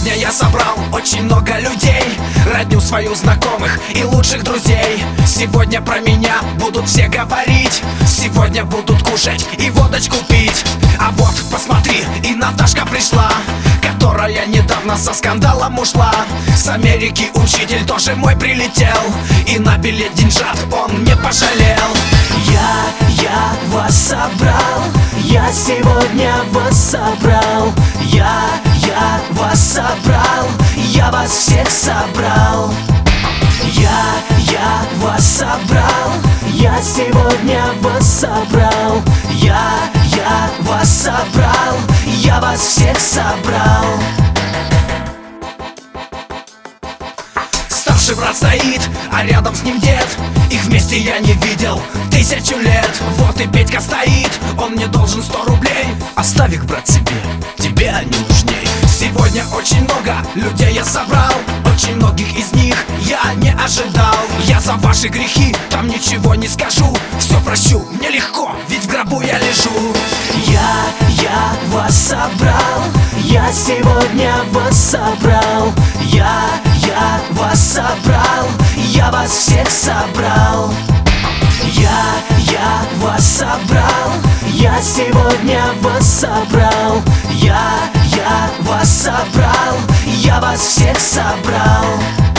Сегодня я собрал очень много людей, родню свою, знакомых и лучших друзей. Сегодня про меня будут все говорить, сегодня будут кушать и водочку пить. А вот посмотри, и Наташка пришла, которая недавно со скандалом ушла. С Америки учитель тоже мой прилетел, и на билет деньжат он не пожалел. Я вас собрал, я сегодня вас собрал. Я вас собрал, я вас всех собрал. Я вас собрал, я сегодня вас собрал. Я вас собрал, я вас всех собрал. Старший брат стоит, а рядом с ним дед. Их вместе я не видел 1000 лет. Вот и Петька стоит, он мне должен 100 рублей. Оставь их, брат, тебе они нужней. Сегодня очень много людей я собрал, очень многих из них я не ожидал. Я за ваши грехи там ничего не скажу, все прощу, мне легко, ведь в гробу я лежу. Я вас собрал, я сегодня вас собрал. Я вас собрал, я вас всех собрал. Я вас собрал, я сегодня вас собрал. Я вас собрал, я вас всех собрал.